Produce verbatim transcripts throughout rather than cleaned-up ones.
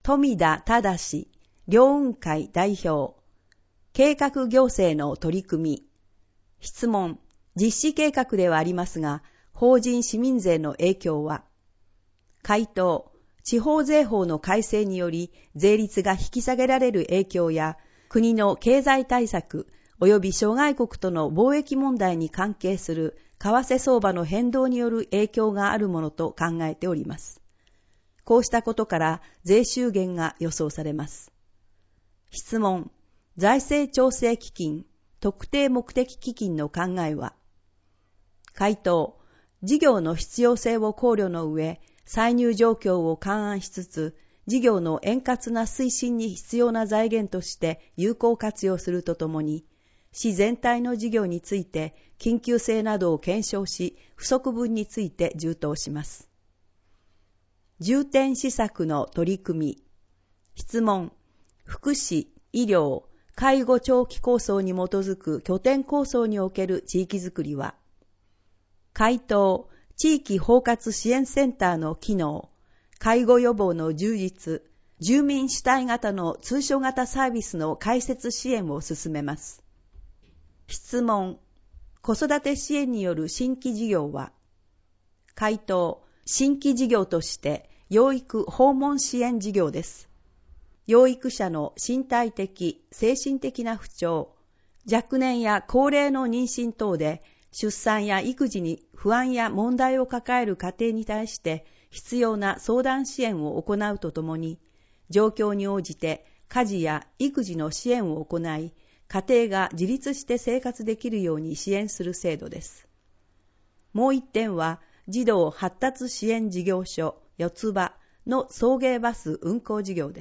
富田忠両運会代表。計画行政の取り組み。質問。実施計画ではありますが、法人市民税の影響は？回答。地方税法の改正により税率が引き下げられる影響や、国の経済対策及び諸外国との貿易問題に関係する為替相場の変動による影響があるものと考えております。こうしたことから税収減が予想されます。質問。財政調整基金、特定目的基金の考えは？回答。事業の必要性を考慮の上、歳入状況を勘案しつつ、事業の円滑な推進に必要な財源として有効活用するとともに、市全体の事業について緊急性などを検証し、不足分について充当します。重点施策の取り組み。質問。福祉、医療、介護長期構想に基づく拠点構想における地域づくりは？回答。地域包括支援センターの機能、介護予防の充実、住民主体型の通所型サービスの開設支援を進めます。質問。子育て支援による新規事業は？回答。新規事業として養育訪問支援事業です。養育者の身体的、精神的な不調、若年や高齢の妊娠等で出産や育児に不安や問題を抱える家庭に対して必要な相談支援を行うとともに、状況に応じて家事や育児の支援を行い、家庭が自立して生活できるように支援する制度です。もう一点は、児童発達支援事業所四つ葉の送迎バス運行事業です。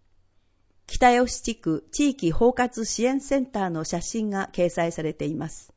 北吉地区地域包括支援センターの写真が掲載されています。